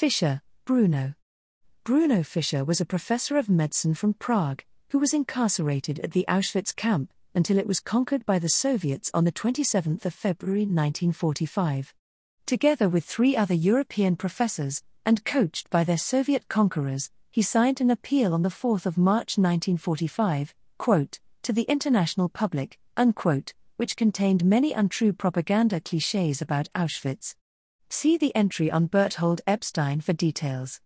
Fischer, Bruno. Bruno Fischer was a professor of medicine from Prague, who was incarcerated at the Auschwitz camp until it was conquered by the Soviets on the 27th of February 1945. Together with 3 other European professors, and coached by their Soviet conquerors, he signed an appeal on the 4th of March 1945, quote, to the international public, unquote, which contained many untrue propaganda clichés about Auschwitz. See the entry on Berthold Epstein for details.